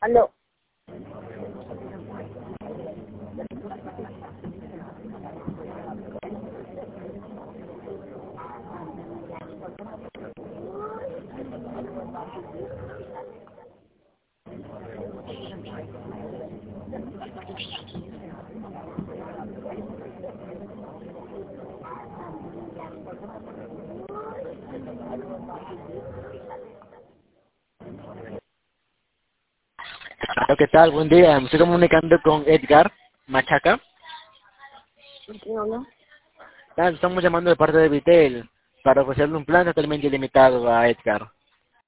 Aló. Hola, ¿qué tal? Buen día. Me estoy comunicando con Edgar Machaca. ¿Quién habla? Estamos llamando de parte de Vitel para ofrecerle un plan totalmente ilimitado a Edgar.